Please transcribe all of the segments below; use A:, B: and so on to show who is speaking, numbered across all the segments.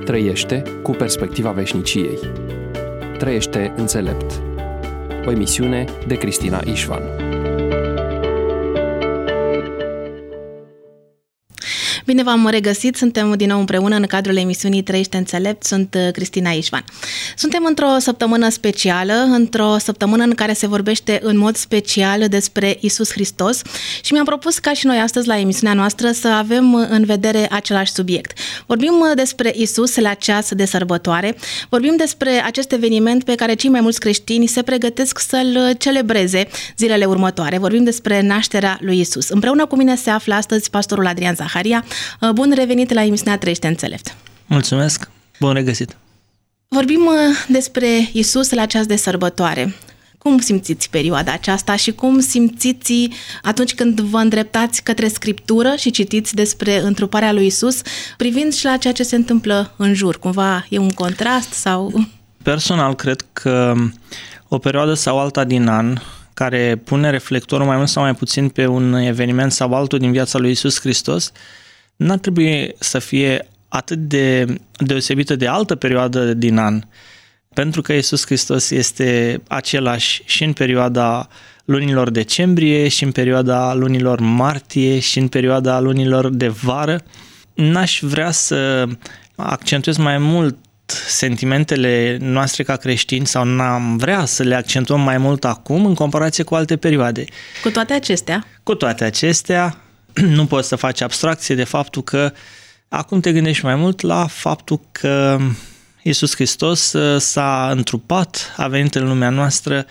A: Trăiește cu perspectiva veșniciei. Trăiește înțelept. O emisiune de Cristina Ișvan.
B: Bine v-am regăsit, suntem din nou împreună în cadrul emisiunii Trăiește înțelept, sunt Cristina Ișvan. Suntem într-o săptămână specială, într-o săptămână în care se vorbește în mod special despre Iisus Hristos și mi-am propus ca și noi astăzi la emisiunea noastră să avem în vedere același subiect. Vorbim despre Iisus la ceas de sărbătoare, vorbim despre acest eveniment pe care cei mai mulți creștini se pregătesc să-l celebreze zilele următoare. Vorbim despre nașterea lui Iisus. Împreună cu mine se află astăzi pastorul Adrian Zaharia. Bun revenit la emisiunea Trăiește înțelept.
C: Mulțumesc, bun regăsit.
B: Vorbim despre Iisus la ceas de sărbătoare. Cum simțiți perioada aceasta și cum simțiți atunci când vă îndreptați către Scriptură și citiți despre întruparea lui Iisus, privind și la ceea ce se întâmplă în jur? Cumva e un contrast sau...
C: Personal, cred că o perioadă sau alta din an care pune reflectorul mai mult sau mai puțin pe un eveniment sau altul din viața lui Iisus Hristos, n-ar trebui să fie atât de deosebită de altă perioadă din an, pentru că Iisus Hristos este același și în perioada lunilor decembrie, și în perioada lunilor martie, și în perioada lunilor de vară. N-aș vrea să accentuez mai mult sentimentele noastre ca creștini sau n-am vrea să le accentuăm mai mult acum în comparație cu alte perioade.
B: Cu toate acestea,
C: nu poți să faci abstracție de faptul că acum te gândești mai mult la faptul că Iisus Hristos s-a întrupat, a venit în lumea noastră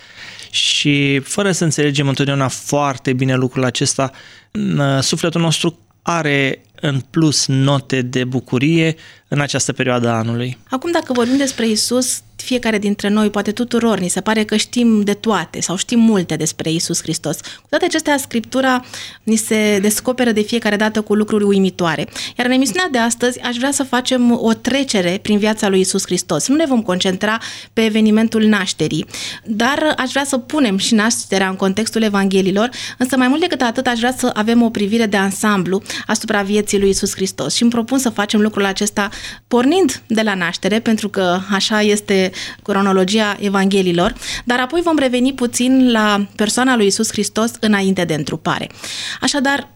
C: și fără să înțelegem întotdeauna foarte bine lucrul acesta, sufletul nostru are în plus note de bucurie în această perioadă a anului.
B: Acum, dacă vorbim despre Iisus, fiecare dintre noi, poate tuturor, ni se pare că știm de toate sau știm multe despre Iisus Hristos. Cu toate acestea, Scriptura ni se descoperă de fiecare dată cu lucruri uimitoare. Iar în emisiunea de astăzi aș vrea să facem o trecere prin viața lui Iisus Hristos. Nu ne vom concentra pe evenimentul nașterii, dar aș vrea să punem și nașterea în contextul Evangheliilor, însă mai mult decât atât aș vrea să avem o privire de ansamblu asupra vieții lui Iisus Hristos și îmi propun să facem lucrul acesta pornind de la naștere, pentru că așa este cronologia Evangheliilor, dar apoi vom reveni puțin la persoana lui Iisus Hristos înainte de întrupare. Așadar,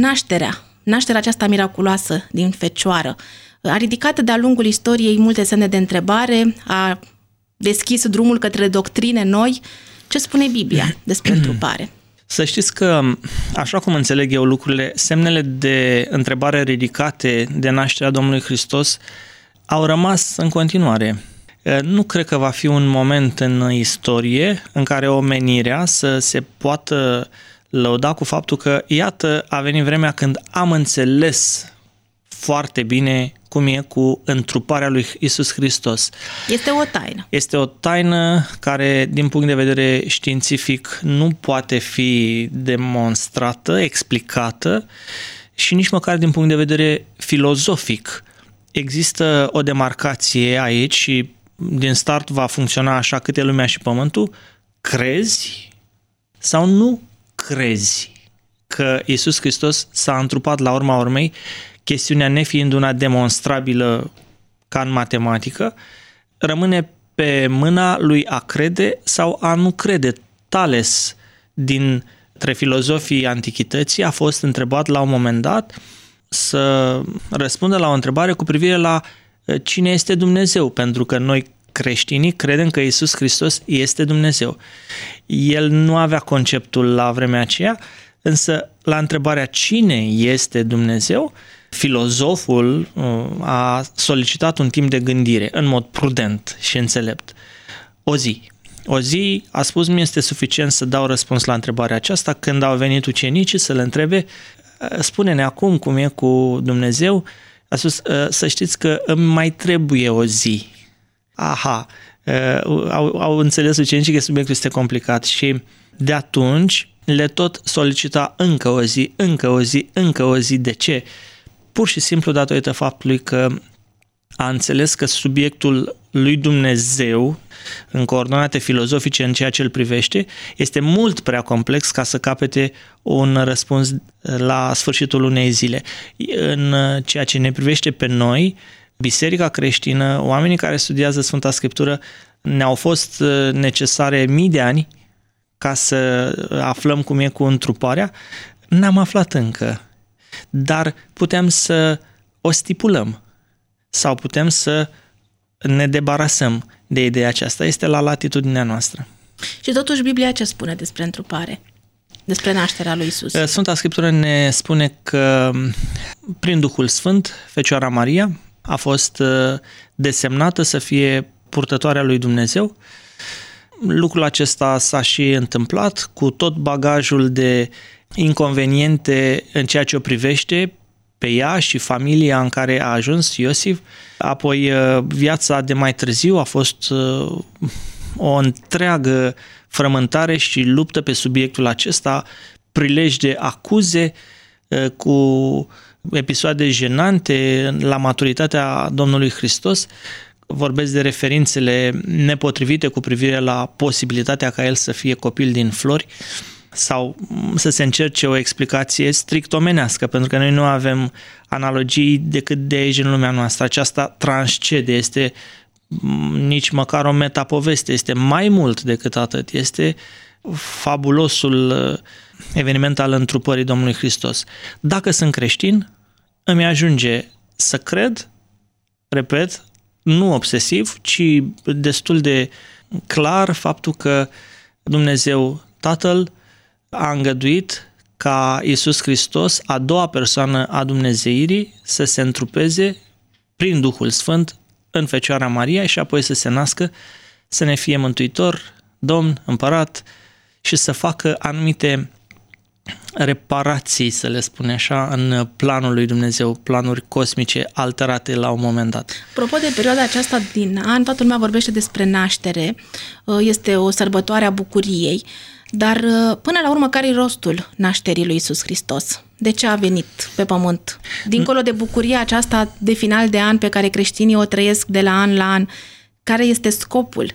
B: nașterea aceasta miraculoasă din fecioară a ridicat de-a lungul istoriei multe semne de întrebare, a deschis drumul către doctrine noi. Ce spune Biblia despre întrupare?
C: Să știți că, așa cum înțeleg eu lucrurile, semnele de întrebare ridicate de nașterea Domnului Hristos au rămas în continuare. Nu cred că va fi un moment în istorie în care omenirea să se poată lăuda cu faptul că, iată, a venit vremea când am înțeles foarte bine cum e cu întruparea lui Iisus Hristos.
B: Este o taină.
C: Este o taină care, din punct de vedere științific, nu poate fi demonstrată, explicată și nici măcar din punct de vedere filozofic. Există o demarcație aici și din start va funcționa așa: cât e lumea și pământul, crezi sau nu crezi că Iisus Hristos s-a întrupat la urma urmei, chestiunea nefiind una demonstrabilă ca în matematică, rămâne pe mâna lui a crede sau a nu crede. Tales, dintre filozofii antichității, a fost întrebat la un moment dat să răspundă la o întrebare cu privire la cine este Dumnezeu, pentru că noi creștinii credem că Iisus Hristos este Dumnezeu. El nu avea conceptul la vremea aceea, însă la întrebarea cine este Dumnezeu, filozoful a solicitat un timp de gândire în mod prudent și înțelept. O zi a spus: mi este suficient să dau răspuns la întrebarea aceasta. Când au venit ucenicii să le întrebe: spune-ne acum cum e cu Dumnezeu, a spus: să știți că îmi mai trebuie o zi. Au înțeles ucenicii că subiectul este complicat și de atunci le tot solicita încă o zi. De ce? Pur și simplu datorită faptului că a înțeles că subiectul lui Dumnezeu, în coordonate filozofice în ceea ce îl privește, este mult prea complex ca să capete un răspuns la sfârșitul unei zile. În ceea ce ne privește pe noi, Biserica creștină, oamenii care studiază Sfânta Scriptură, ne-au fost necesare mii de ani ca să aflăm cum e cu întruparea. N-am aflat încă, dar putem să o stipulăm sau putem să ne debarasăm de ideea aceasta. Este la latitudinea noastră.
B: Și totuși Biblia ce spune despre întrupare? Despre nașterea lui Iisus?
C: Sfânta Scriptură ne spune că prin Duhul Sfânt, Fecioara Maria a fost desemnată să fie purtătoarea lui Dumnezeu. Lucrul acesta s-a și întâmplat cu tot bagajul de inconveniente în ceea ce o privește pe ea și familia în care a ajuns Iosif. Apoi viața de mai târziu a fost o întreagă frământare și luptă pe subiectul acesta, prilej de acuze cu episoade jenante la maturitatea Domnului Hristos. Vorbesc de referințele nepotrivite cu privire la posibilitatea ca el să fie copil din flori sau să se încerce o explicație strict omenească, pentru că noi nu avem analogii decât de aici în lumea noastră. Aceasta transcede, este nici măcar o metapoveste, este mai mult decât atât. Este fabulosul eveniment al întrupării Domnului Hristos. Dacă sunt creștin, îmi ajunge să cred, repet, nu obsesiv, ci destul de clar faptul că Dumnezeu Tatăl a îngăduit ca Iisus Hristos, a doua persoană a Dumnezeirii, să se întrupeze prin Duhul Sfânt în Fecioara Maria și apoi să se nască, să ne fie mântuitor, Domn, împărat și să facă anumite reparații, să le spune așa, în planul lui Dumnezeu, planuri cosmice alterate la un moment dat.
B: Apropo de perioada aceasta din an, toată lumea vorbește despre naștere, este o sărbătoare a bucuriei, dar până la urmă care e rostul nașterii lui Iisus Hristos? De ce a venit pe pământ? Dincolo de bucuria aceasta de final de an pe care creștinii o trăiesc de la an la an, care este scopul?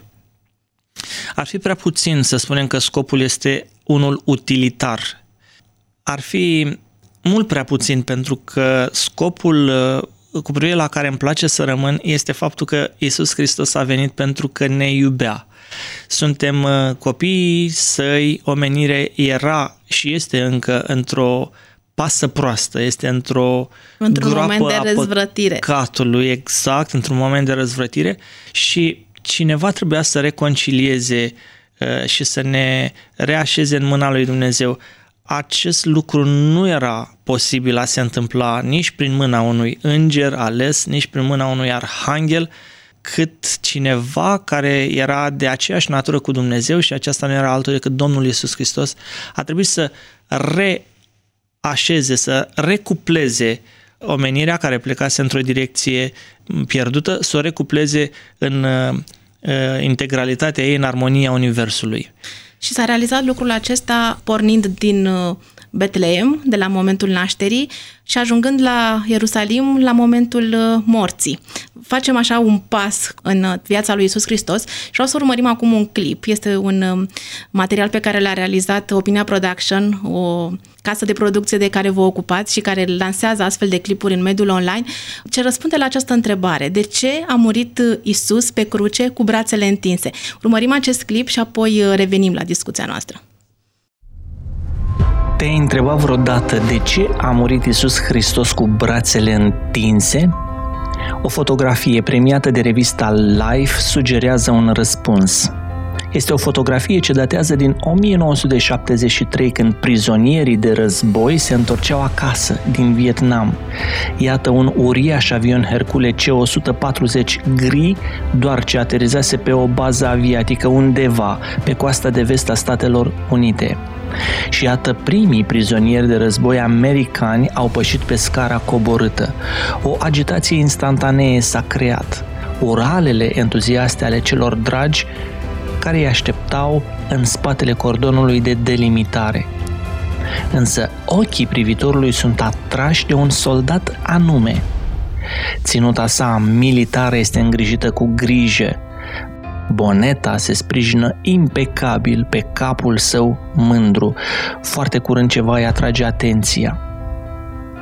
C: Ar fi prea puțin să spunem că scopul este unul utilitar. Ar fi mult prea puțin, pentru că scopul cu privire la care îmi place să rămân este faptul că Iisus Hristos a venit pentru că ne iubea. Suntem copiii săi, omenire era și este încă într-o pasă proastă, este într-un
B: moment de răzvrătire.
C: Păcatului, exact, într-un moment de răzvrătire și cineva trebuia să reconcilieze și să ne reașeze în mâna lui Dumnezeu. Acest lucru nu era posibil a se întâmpla nici prin mâna unui înger ales, nici prin mâna unui arhanghel, cât cineva care era de aceeași natură cu Dumnezeu și aceasta nu era altul decât Domnul Iisus Hristos, a trebuit să reașeze, să recupleze omenirea care plecase într-o direcție pierdută, să o recupleze în integralitatea ei, în armonia Universului.
B: Și s-a realizat lucrul acesta pornind din Betleem, de la momentul nașterii, și ajungând la Ierusalim la momentul morții. Facem așa un pas în viața lui Iisus Hristos și vreau să urmărim acum un clip. Este un material pe care l-a realizat Opinia Production, o casă de producție de care vă ocupați și care lansează astfel de clipuri în mediul online, ce răspunde la această întrebare. De ce a murit Iisus pe cruce cu brațele întinse? Urmărim acest clip și apoi revenim la discuția noastră.
D: Te-ai întrebat vreodată de ce a murit Iisus Hristos cu brațele întinse? O fotografie premiată de revista Life sugerează un răspuns. Este o fotografie ce datează din 1973, când prizonierii de război se întorceau acasă din Vietnam. Iată un uriaș avion Hercule C-140 gri, doar ce aterizase pe o bază aviatică undeva pe coasta de vest a Statelor Unite. Și iată, primii prizonieri de război americani au pășit pe scara coborâtă. O agitație instantanee s-a creat. Uralele entuziaste ale celor dragi care îi așteptau în spatele cordonului de delimitare. Însă ochii privitorului sunt atrași de un soldat anume. Ținuta sa militară este îngrijită cu grijă. Boneta se sprijină impecabil pe capul său mândru. Foarte curând ceva îi atrage atenția.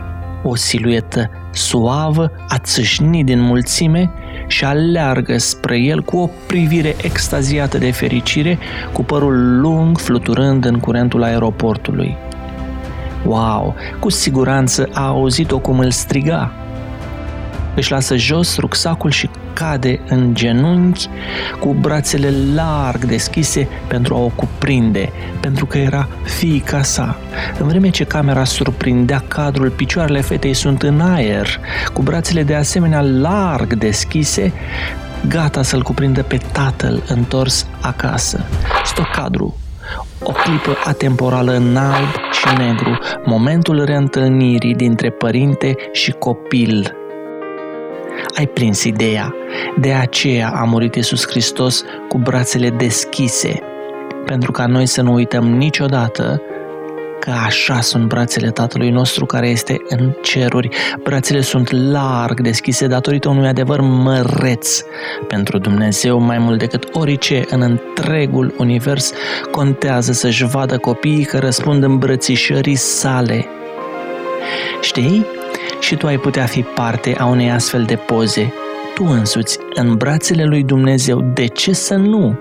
D: o siluetă suavă a țâșnit din mulțime și aleargă spre el cu o privire extaziată de fericire, cu părul lung fluturând în curentul aeroportului. Wow, cu siguranță a auzit-o cum îl striga. Își lasă jos rucsacul și cade în genunchi cu brațele larg deschise pentru a o cuprinde, pentru că era fiica sa. În vreme ce camera surprindea cadrul, picioarele fetei sunt în aer, cu brațele de asemenea larg deschise, gata să-l cuprindă pe tatăl întors acasă. Stop cadru. O clipă atemporală în alb și negru, momentul reîntâlnirii dintre părinte și copil. Ai prins ideea. De aceea a murit Iisus Hristos cu brațele deschise, pentru ca noi să nu uităm niciodată că așa sunt brațele Tatălui nostru care este în ceruri. Brațele sunt larg deschise datorită unui adevăr măreț. Pentru Dumnezeu, mai mult decât orice în întregul univers, contează să-și vadă copiii că răspund îmbrățișării sale. Știi? Și tu ai putea fi parte a unei astfel de poze, tu însuți, în brațele lui Dumnezeu. De ce să nu?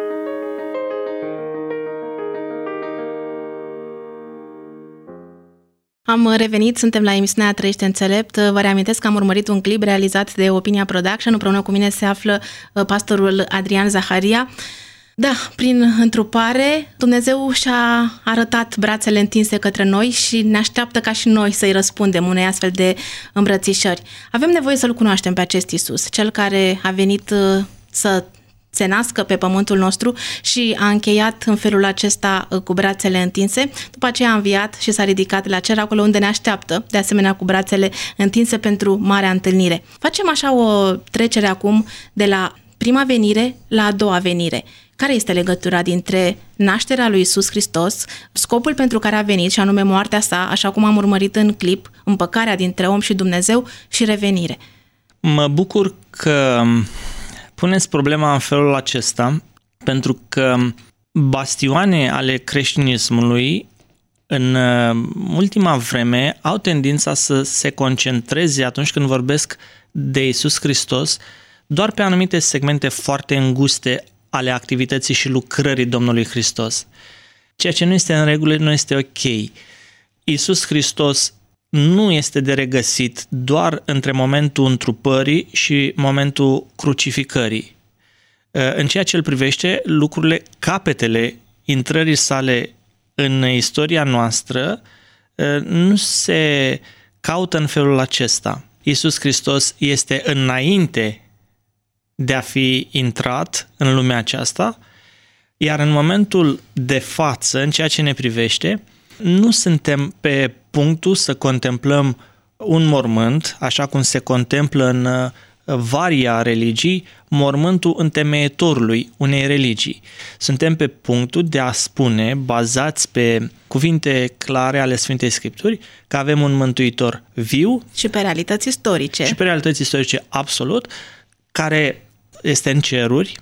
B: Am revenit, suntem la emisiunea Trăiește Înțelept. Vă reamintesc că am urmărit un clip realizat de Opinia Production. Împreună cu mine se află pastorul Adrian Zaharia. Da, prin întrupare, Dumnezeu și-a arătat brațele întinse către noi și ne așteaptă ca și noi să-i răspundem unei astfel de îmbrățișări. Avem nevoie să-L cunoaștem pe acest Iisus, Cel care a venit să se nască pe pământul nostru și a încheiat în felul acesta cu brațele întinse. După aceea a înviat și s-a ridicat la cer, acolo unde ne așteaptă, de asemenea cu brațele întinse pentru marea întâlnire. Facem așa o trecere acum de la prima venire la a doua venire. Care este legătura dintre nașterea lui Iisus Hristos, scopul pentru care a venit, și anume moartea sa, așa cum am urmărit în clip, împăcarea dintre om și Dumnezeu, și revenire?
C: Mă bucur că puneți problema în felul acesta, pentru că bastioane ale creștinismului în ultima vreme au tendința să se concentreze atunci când vorbesc de Iisus Hristos doar pe anumite segmente foarte înguste ale activității și lucrării Domnului Hristos. Ceea ce nu este în regulă, nu este ok. Iisus Hristos nu este de regăsit doar între momentul întrupării și momentul crucificării. În ceea ce îl privește, lucrurile, capetele intrării sale în istoria noastră nu se caută în felul acesta. Iisus Hristos este înainte de a fi intrat în lumea aceasta, iar în momentul de față, în ceea ce ne privește, nu suntem pe punctul să contemplăm un mormânt, așa cum se contemplă în varia religii, mormântul întemeietorului unei religii. Suntem pe punctul de a spune, bazați pe cuvinte clare ale Sfintei Scripturi, că avem un mântuitor viu
B: și pe realități istorice.
C: Și pe realități istorice, absolut, care este în ceruri.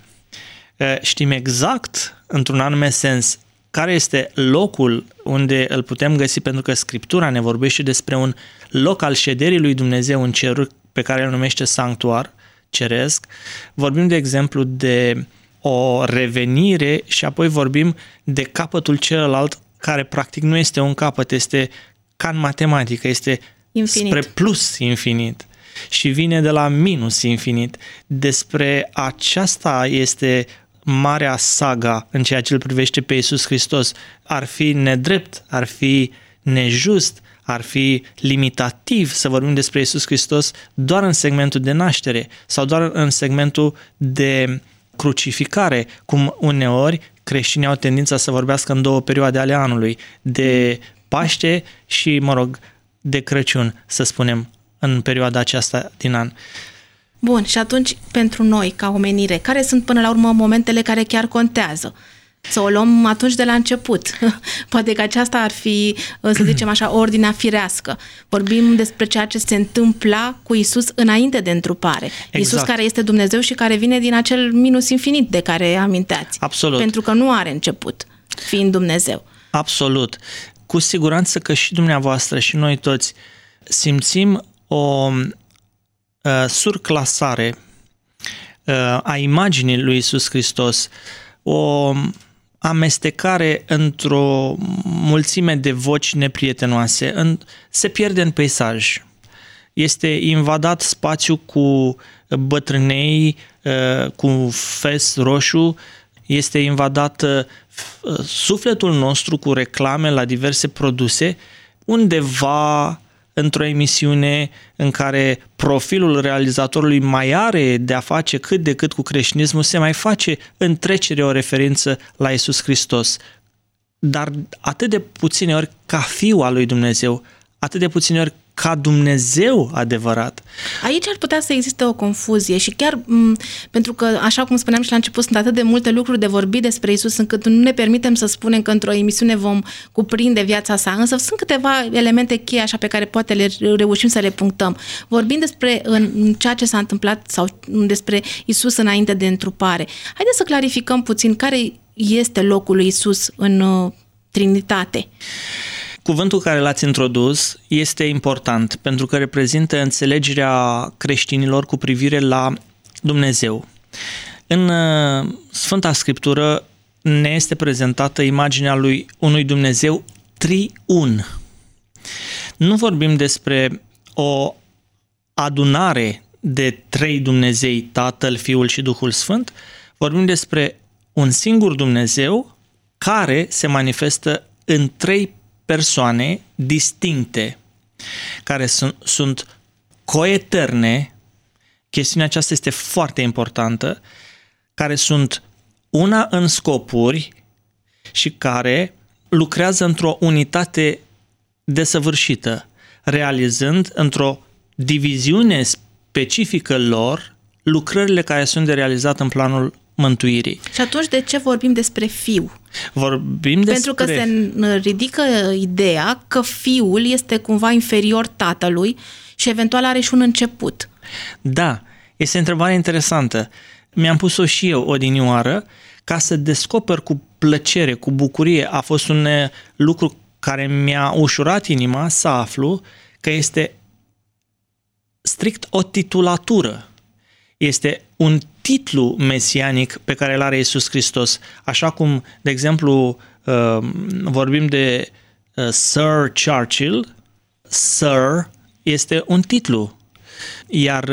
C: Știm exact, într-un anume sens, care este locul unde îl putem găsi, pentru că Scriptura ne vorbește despre un loc al șederii lui Dumnezeu în ceruri, pe care îl numește sanctuar ceresc. Vorbim, de exemplu, de o revenire și apoi vorbim de capătul celălalt, care practic nu este un capăt, este ca în matematică, este infinit, spre plus infinit și vine de la minus infinit. Despre aceasta este marea saga în ceea ce îl privește pe Iisus Hristos. Ar fi nedrept, ar fi nejust, ar fi limitativ să vorbim despre Iisus Hristos doar în segmentul de naștere sau doar în segmentul de crucificare, cum uneori creștinii au tendința să vorbească în două perioade ale anului, de Paște și, de Crăciun, să spunem, în perioada aceasta din an.
B: Bun, și atunci, pentru noi, ca omenire, care sunt până la urmă momentele care chiar contează? Să o luăm atunci de la început. Poate că aceasta ar fi, să zicem așa, ordinea firească. Vorbim despre ceea ce se întâmpla cu Iisus înainte de întrupare. Exact. Iisus care este Dumnezeu și care vine din acel minus infinit de care aminteați.
C: Absolut.
B: Pentru că nu are început, fiind Dumnezeu.
C: Absolut. Cu siguranță că și dumneavoastră și noi toți simțim o surclasare a imaginii lui Iisus Hristos, o amestecare într-o mulțime de voci neprietenoase, se pierde în peisaj. Este invadat spațiul cu bătrânei, cu fes roșu, este invadat sufletul nostru cu reclame la diverse produse, undeva într-o emisiune în care profilul realizatorului mai are de a face cât de cât cu creștinismul, se mai face în trecere o referință la Iisus Hristos. Dar atât de puține ori ca Fiul al lui Dumnezeu, atât de puține ori ca Dumnezeu adevărat.
B: Aici ar putea să existe o confuzie și chiar pentru că, așa cum spuneam și la început, sunt atât de multe lucruri de vorbit despre Iisus încât nu ne permitem să spunem că într-o emisiune vom cuprinde viața sa, însă sunt câteva elemente cheie așa pe care poate le reușim să le punctăm. Vorbim despre în ceea ce s-a întâmplat sau despre Iisus înainte de întrupare. Haideți să clarificăm puțin care este locul lui Iisus în Trinitate.
C: Cuvântul care l-ați introdus este important pentru că reprezintă înțelegerea creștinilor cu privire la Dumnezeu. În Sfânta Scriptură ne este prezentată imaginea lui unui Dumnezeu triun. Nu vorbim despre o adunare de trei Dumnezei, Tatăl, Fiul și Duhul Sfânt, vorbim despre un singur Dumnezeu care se manifestă în trei persoane distincte, care sunt coeterne, chestiunea aceasta este foarte importantă, care sunt una în scopuri și care lucrează într-o unitate desăvârșită, realizând într-o diviziune specifică lor lucrările care sunt de realizat în planul mântuirii.
B: Și atunci de ce vorbim despre Fiu?
C: Vorbim
B: Pentru că se ridică ideea că Fiul este cumva inferior Tatălui și eventual are și un început.
C: Da, este o întrebare interesantă. Mi-am pus-o și eu odinioară ca să descoper cu plăcere, cu bucurie. A fost un lucru care mi-a ușurat inima să aflu că este strict o titulatură. Este un titlu mesianic pe care îl are Iisus Hristos. Așa cum, de exemplu, vorbim de Sir Churchill, Sir este un titlu, iar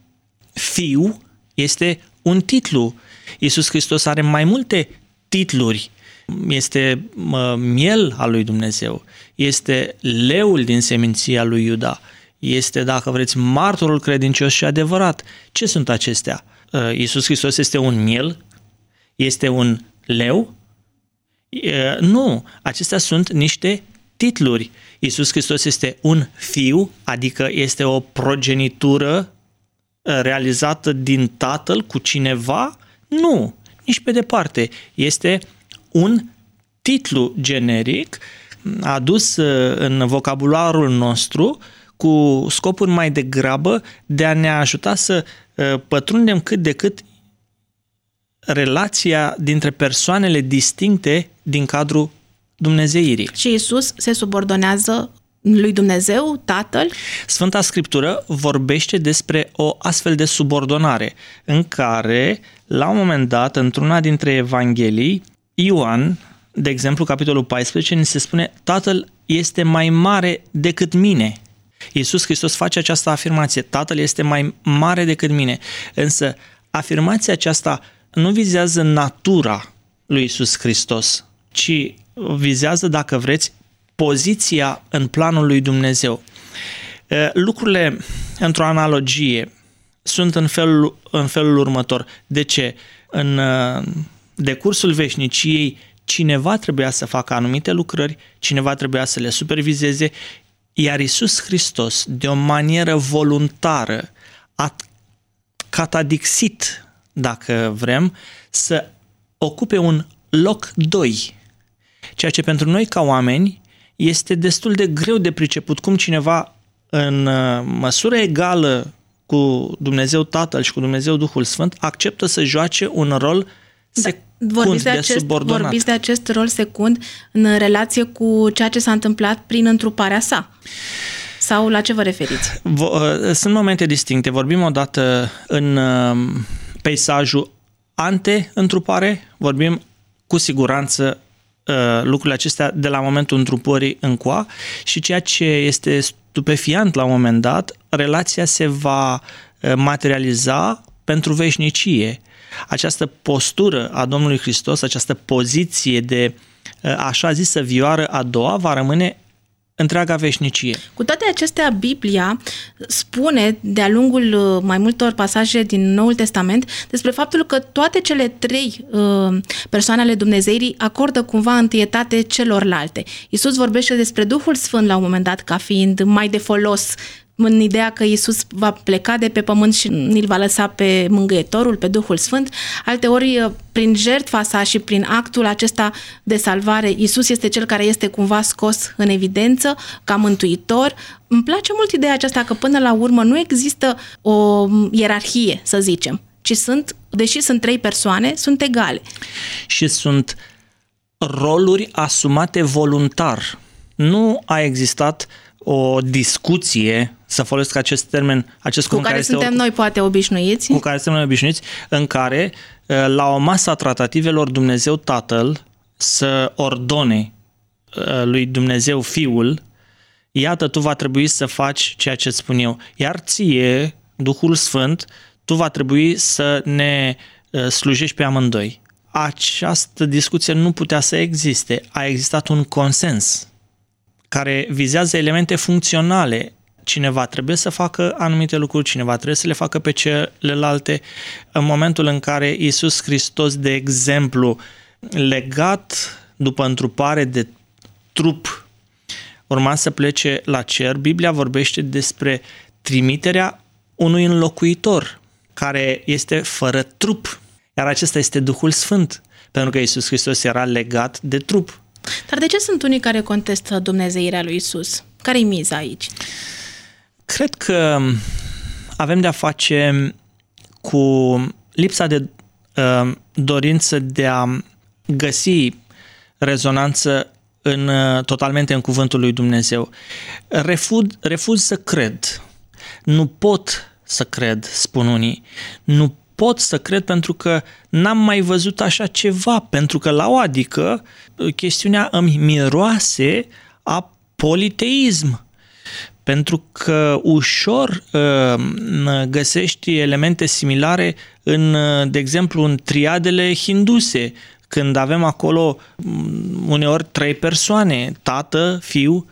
C: Fiu este un titlu. Iisus Hristos are mai multe titluri. Este miel al lui Dumnezeu, este leul din seminția lui Iuda, este, dacă vreți, martorul credincios și adevărat. Ce sunt acestea? Iisus Hristos este un miel? Este un leu? Nu, acestea sunt niște titluri. Iisus Hristos este un fiu, adică este o progenitură realizată din Tatăl cu cineva? Nu, nici pe departe. Este un titlu generic adus în vocabularul nostru cu scopuri mai degrabă de a ne ajuta să pătrundem cât de cât relația dintre persoanele distincte din cadrul dumnezeirii.
B: Și Iisus se subordonează lui Dumnezeu, Tatăl?
C: Sfânta Scriptură vorbește despre o astfel de subordonare în care, la un moment dat, într-una dintre Evanghelii, Ioan, de exemplu, capitolul 14, ni se spune: Tatăl este mai mare decât mine. Iisus Hristos face această afirmație: Tatăl este mai mare decât mine. Însă afirmația aceasta nu vizează natura lui Iisus Hristos, ci vizează, dacă vreți, poziția în planul lui Dumnezeu. Lucrurile, într-o analogie, sunt în felul următor. De ce? În decursul veșniciei, cineva trebuia să facă anumite lucrări, cineva trebuia să le supervizeze, iar Iisus Hristos, de o manieră voluntară, a catadixit, dacă vrem, să ocupe un loc 2. Ceea ce pentru noi ca oameni este destul de greu de priceput, cum cineva în măsură egală cu Dumnezeu Tatăl și cu Dumnezeu Duhul Sfânt acceptă să joace un rol secund de subordonat.
B: Vorbiți de acest rol secund în relație cu ceea ce s-a întâmplat prin întruparea sa. Sau la ce vă referiți?
C: Sunt momente distincte. Vorbim odată în peisajul ante-întrupare, vorbim cu siguranță lucrurile acestea de la momentul întrupării încoa și ceea ce este stupefiant la un moment dat, relația se va materializa pentru veșnicie. Această postură a Domnului Hristos, această poziție de așa zisă vioară a doua va rămâne întreaga veșnicie.
B: Cu toate acestea, Biblia spune de-a lungul mai multor pasaje din Noul Testament despre faptul că toate cele trei persoane ale Dumnezeirii acordă cumva întâietate celorlalte. Iisus vorbește despre Duhul Sfânt la un moment dat ca fiind mai de folos în ideea că Iisus va pleca de pe pământ și îl va lăsa pe Mângâietorul, pe Duhul Sfânt. Alteori, prin jertfa sa și prin actul acesta de salvare, Iisus este cel care este cumva scos în evidență ca mântuitor. Îmi place mult ideea aceasta că până la urmă nu există o ierarhie, să zicem, ci deși sunt trei persoane, sunt egale.
C: Și sunt roluri asumate voluntar. Nu a existat o discuție, să folosesc acest termen, acest
B: cu care suntem noi poate obișnuiți.
C: Cu care suntem noi obișnuiți, în care la o masă a tratativelor Dumnezeu Tatăl să ordone lui Dumnezeu Fiul, iată, tu va trebui să faci ceea ce îți spun eu. Iar ție, Duhul Sfânt, tu va trebui să ne slujești pe amândoi. Această discuție nu putea să existe. A existat un consens care vizează elemente funcționale. Cineva trebuie să facă anumite lucruri, cineva trebuie să le facă pe celelalte. În momentul în care Iisus Hristos, de exemplu, legat după întrupare de trup, urma să plece la cer, Biblia vorbește despre trimiterea unui înlocuitor care este fără trup. Iar acesta este Duhul Sfânt, pentru că Iisus Hristos era legat de trup.
B: Dar de ce sunt unii care contestă dumnezeirea lui Iisus? Care-i miza aici?
C: Cred că avem de-a face cu lipsa de dorință de a găsi rezonanță totalmente în cuvântul lui Dumnezeu. Refuz să cred. Nu pot să cred, spun unii. Nu pot să cred pentru că n-am mai văzut așa ceva, pentru că la o adică chestiunea îmi miroase a politeism. Pentru că ușor găsești elemente similare de exemplu, în triadele hinduse, când avem acolo uneori trei persoane, tată, fiu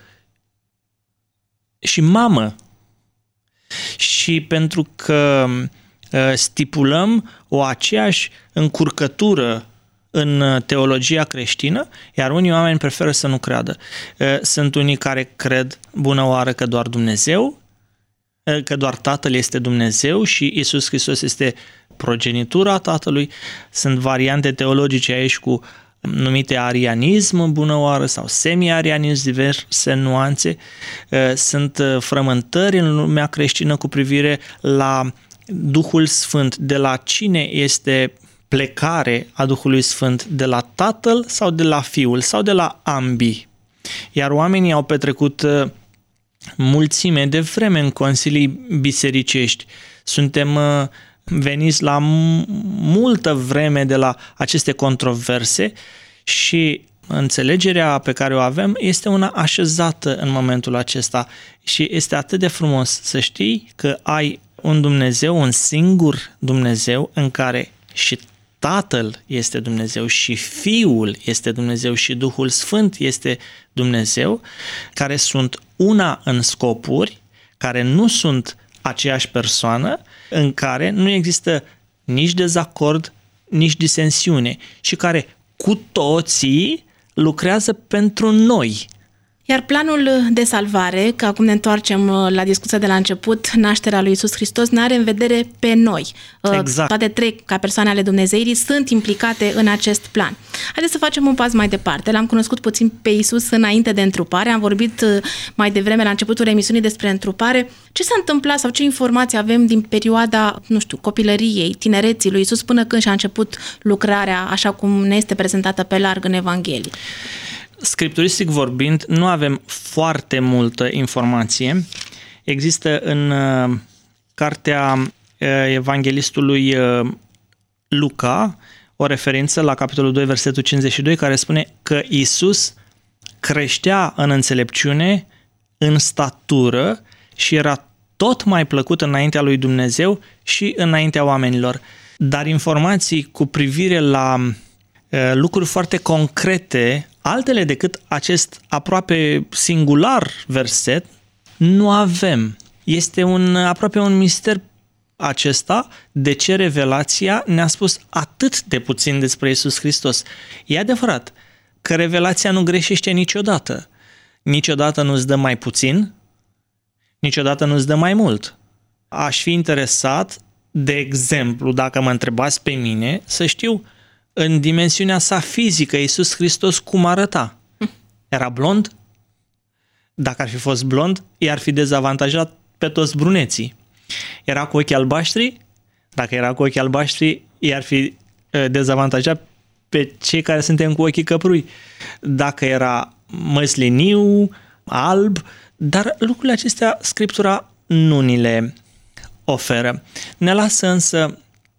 C: și mamă. Și pentru că stipulăm o aceeași încurcătură în teologia creștină, iar unii oameni preferă să nu creadă. Sunt unii care cred, bună oară, că doar Dumnezeu, că doar Tatăl este Dumnezeu și Iisus Hristos este progenitura Tatălui. Sunt variante teologice aici cu numite arianism, bună oară, sau semi-arianism, diverse nuanțe. Sunt frământări în lumea creștină cu privire la Duhul Sfânt, de la cine este plecare a Duhului Sfânt, de la Tatăl sau de la Fiul sau de la ambii. Iar oamenii au petrecut mulțime de vreme în consilii bisericești. Suntem veniți la multă vreme de la aceste controverse și înțelegerea pe care o avem este una așezată în momentul acesta și este atât de frumos să știi că ai un Dumnezeu, un singur Dumnezeu în care și Tatăl este Dumnezeu și Fiul este Dumnezeu și Duhul Sfânt este Dumnezeu, care sunt una în scopuri, care nu sunt aceeași persoană, în care nu există nici dezacord, nici disensiune și care cu toții lucrează pentru noi.
B: Iar planul de salvare, că acum ne întoarcem la discuția de la început, nașterea lui Iisus Hristos, ne are în vedere pe noi.
C: Exact.
B: Toate trei, ca persoane ale Dumnezeirii, sunt implicate în acest plan. Haideți să facem un pas mai departe. L-am cunoscut puțin pe Iisus înainte de întrupare. Am vorbit mai devreme, la începutul emisiunii, despre întrupare. Ce s-a întâmplat sau ce informații avem din perioada, copilăriei, tinereții lui Iisus până când și-a început lucrarea așa cum ne este prezentată pe larg în Evanghelie?
C: scripturistic vorbind, nu avem foarte multă informație. Există în cartea evanghelistului Luca o referință la capitolul 2, versetul 52, care spune că Iisus creștea în înțelepciune, în statură și era tot mai plăcut înaintea lui Dumnezeu și înaintea oamenilor. Dar informații cu privire la lucruri foarte concrete, altele decât acest aproape singular verset, nu avem. Este aproape un mister acesta, de ce revelația ne-a spus atât de puțin despre Iisus Hristos. E adevărat că revelația nu greșește niciodată. Niciodată nu-ți dă mai puțin, niciodată nu-ți dă mai mult. Aș fi interesat, de exemplu, dacă mă întrebați pe mine, să știu în dimensiunea sa fizică Iisus Hristos cum arăta. Era blond? Dacă ar fi fost blond, i-ar fi dezavantajat pe toți bruneții. Era cu ochii albaștri? Dacă era cu ochii albaștri, i-ar fi dezavantajat pe cei care suntem cu ochii căprui. Dacă era măsliniu, alb, dar lucrurile acestea Scriptura nu ni le oferă. Ne lasă însă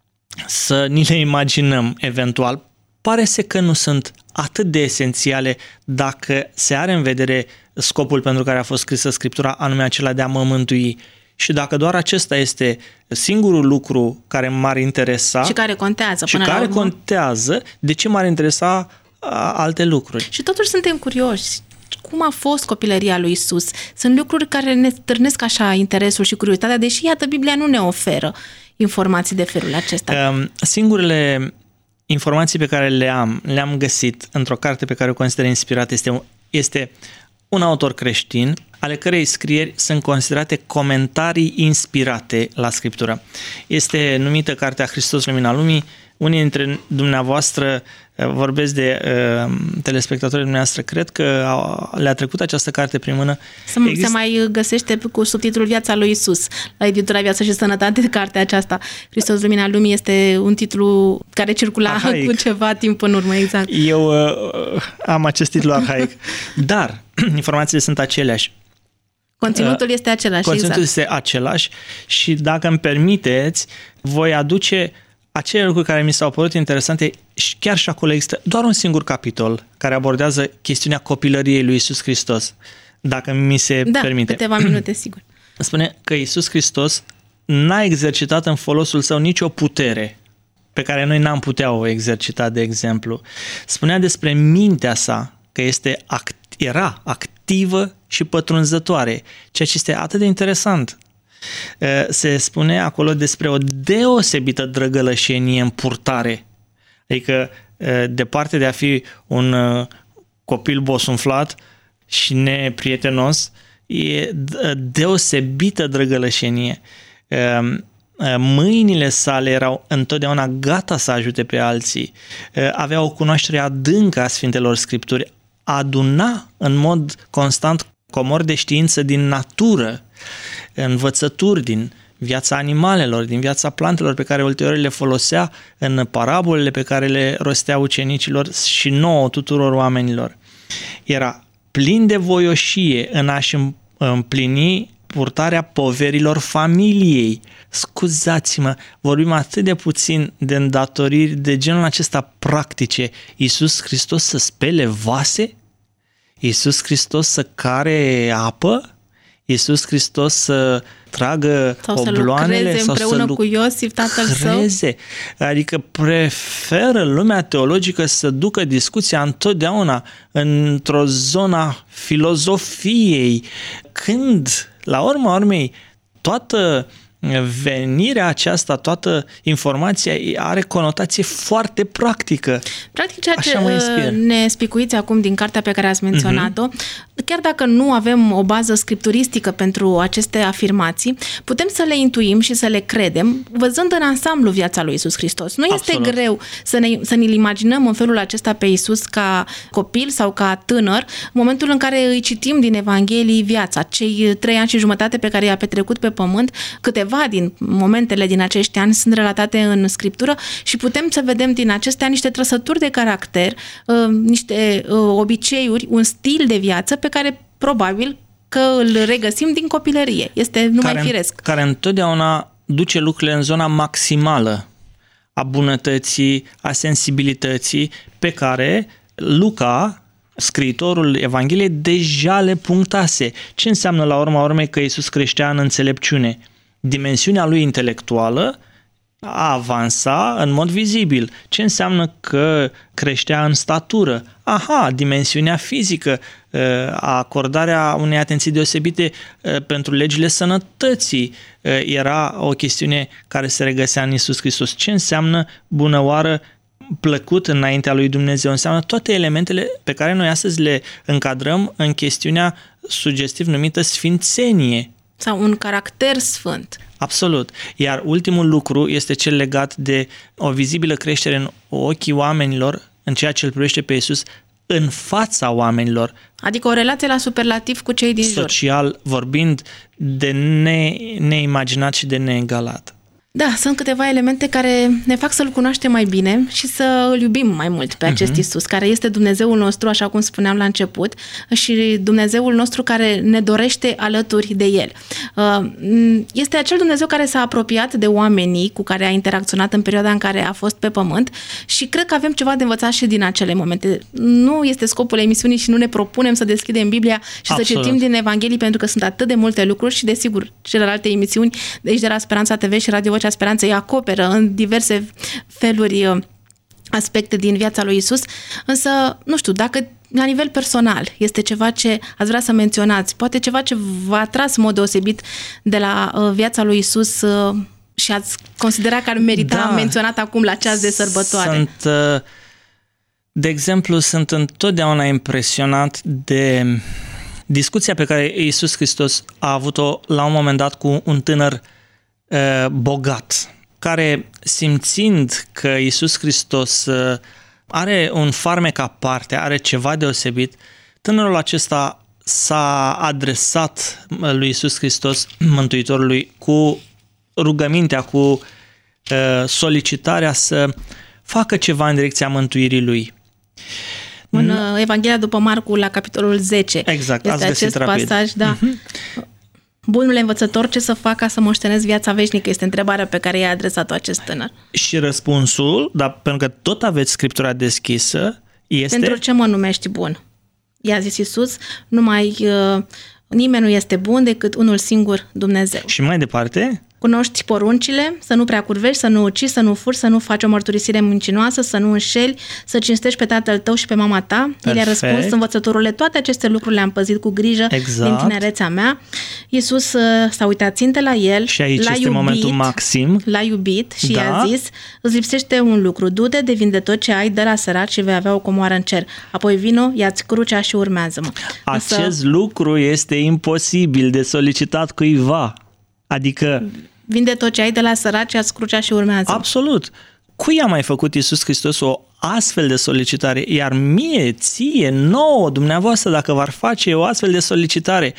C: să ni le imaginăm eventual. Pare că nu sunt atât de esențiale dacă se are în vedere scopul pentru care a fost scrisă Scriptura, anume acela de a mă mântui. Și dacă doar acesta este singurul lucru care m-ar interesa
B: și care contează
C: și care contează, de ce m-ar interesa alte lucruri?
B: Și totuși suntem curioși. Cum a fost copilăria lui Iisus? Sunt lucruri care ne stârnesc așa interesul și curiozitatea, deși, iată, Biblia nu ne oferă informații de felul acesta.
C: Singurele informații pe care le-am găsit într-o carte pe care o consider inspirată este un autor creștin, ale cărei scrieri sunt considerate comentarii inspirate la Scriptură. Este numită Cartea Hristos, Lumina Lumii. Unii dintre dumneavoastră, vorbesc de telespectatorii dumneavoastră, cred că le-a trecut această carte prin mână.
B: Se mai găsește cu subtitlul Viața lui Iisus, la editura Viața și Sănătate, cartea aceasta. Hristos, Lumina Lumii este un titlu care circula arhaic cu ceva timp în urmă, exact.
C: Eu am acest titlu arhaic, dar informațiile sunt aceleași.
B: Conținutul este același.
C: Conținutul este același și dacă îmi permiteți, voi aduce acele lucruri care mi s-au părut interesante și chiar și acolo există doar un singur capitol care abordează chestiunea copilăriei lui Iisus Hristos, dacă mi se permite.
B: Da, câteva minute, sigur.
C: Spune că Iisus Hristos n-a exercitat în folosul său nicio putere pe care noi n-am putea o exercita, de exemplu. Spunea despre mintea sa că era activă și pătrunzătoare, ceea ce este atât de interesant. Se spune acolo despre o deosebită drăgălășenie în purtare. Adică, departe de a fi un copil bosunflat și neprietenos, e deosebită drăgălășenie. Mâinile sale erau întotdeauna gata să ajute pe alții. Avea o cunoaștere adâncă a Sfintelor Scripturi. Aduna în mod constant comori de știință din natură, învățături din viața animalelor, din viața plantelor pe care ulterior le folosea în parabolele pe care le rostea ucenicilor și nouă tuturor oamenilor. Era plin de voioșie în a-și împlini purtarea poverilor familiei. Scuzați-mă, vorbim atât de puțin de îndatoriri de genul acesta practice. Iisus Hristos să spele vase? Iisus Hristos să care apă? Iisus Hristos să tragă obloanele
B: sau să lucreze împreună cu Iosif, tatăl său?
C: Adică preferă lumea teologică să ducă discuția întotdeauna într-o zonă filozofiei, când, la urma urmei, toată venirea aceasta, toată informația are conotație foarte practică.
B: Practic, ceea ce ne spicuiți acum din cartea pe care ați menționat-o, chiar dacă nu avem o bază scripturistică pentru aceste afirmații, putem să le intuim și să le credem, văzând în ansamblu viața lui Iisus Hristos. Nu este greu să ne-l imaginăm în felul acesta pe Iisus ca copil sau ca tânăr, în momentul în care îi citim din Evanghelii viața, cei 3 ani și jumătate pe care i-a petrecut pe pământ, câteva câteva din momentele din acești ani sunt relatate în Scriptură și putem să vedem din acestea niște trăsături de caracter, niște obiceiuri, un stil de viață pe care probabil că îl regăsim din copilărie. Este numai firesc.
C: Care întotdeauna duce lucrurile în zona maximală a bunătății, a sensibilității, pe care Luca, scriitorul Evangheliei, deja le punctase. Ce înseamnă la urma urmei că Iisus creștea în înțelepciune? Dimensiunea lui intelectuală avansa în mod vizibil. Ce înseamnă că creștea în statură? Dimensiunea fizică, acordarea unei atenții deosebite pentru legile sănătății era o chestiune care se regăsea în Iisus Hristos. Ce înseamnă bunăoară, plăcut înaintea lui Dumnezeu? Înseamnă toate elementele pe care noi astăzi le încadrăm în chestiunea sugestiv numită sfințenie.
B: Sau un caracter sfânt.
C: Absolut. Iar ultimul lucru este cel legat de o vizibilă creștere în ochii oamenilor, în ceea ce îl privește pe Iisus, în fața oamenilor.
B: Adică o relație la superlativ cu cei din jur.
C: Social vorbind, de neimaginat și de neegalat.
B: Da, sunt câteva elemente care ne fac să-L cunoaștem mai bine și să îl iubim mai mult pe acest Iisus, care este Dumnezeul nostru, așa cum spuneam la început, și Dumnezeul nostru care ne dorește alături de El. Este acel Dumnezeu care s-a apropiat de oamenii cu care a interacționat în perioada în care a fost pe pământ și cred că avem ceva de învățat și din acele momente. Nu este scopul emisiunii și nu ne propunem să deschidem Biblia și să citim din Evanghelii, pentru că sunt atât de multe lucruri și, desigur, celelalte emisiuni de aici de la Speranța TV și Radio Vocea Speranței acoperă în diverse feluri aspecte din viața lui Iisus, însă, nu știu, dacă la nivel personal este ceva ce ați vrea să menționați, poate ceva ce v-a atras în mod deosebit de la viața lui Iisus și ați considera că ar merita menționat acum la ceas de sărbătoare.
C: De exemplu, sunt întotdeauna impresionat de discuția pe care Iisus Hristos a avut-o la un moment dat cu un tânăr bogat, care, simțind că Iisus Hristos are un farmec aparte, are ceva deosebit, tânărul acesta s-a adresat lui Iisus Hristos, Mântuitorului, cu rugămintea, cu solicitarea să facă ceva în direcția mântuirii lui.
B: În Evanghelia după Marcu, la capitolul 10.
C: Exact,
B: este
C: ați găsit
B: acest
C: rapid.
B: pasaj, da. Bunule învățător, ce să fac ca să moștenesc viața veșnică? Este întrebarea pe care i-a adresat-o acest tânăr.
C: Și răspunsul, dar pentru că tot aveți Scriptura deschisă, este...
B: Pentru ce mă numești bun? I-a zis Iisus, nimeni nu este bun decât unul singur, Dumnezeu.
C: Și mai departe...
B: Cunoști poruncile, să nu prea curvești, să nu ucizi, să nu furi, să nu faci o mărturisire mincinoasă, să nu înșeli, să cinstești pe tatăl tău și pe mama ta. El i-a răspuns, învățătorule, toate aceste lucruri le-am păzit cu grijă din tinerețea mea. Iisus s-a uitat țintă la el,
C: și aici
B: l-a
C: este
B: iubit,
C: momentul maxim.
B: L-a iubit și i-a zis, îți lipsește un lucru, du-te, devinde tot ce ai, dă la săraci și vei avea o comoară în cer. Apoi vino, ia-ți crucea și urmează-mă.
C: Acest lucru este imposibil de solicitat cuiva. Adică...
B: Vinde tot ce ai, de la săraci, ia-ți crucea și urmează.
C: Absolut. Cui a mai făcut Iisus Hristos o astfel de solicitare? Iar mie, ție, nouă, dumneavoastră, dacă v-ar face o astfel de solicitare,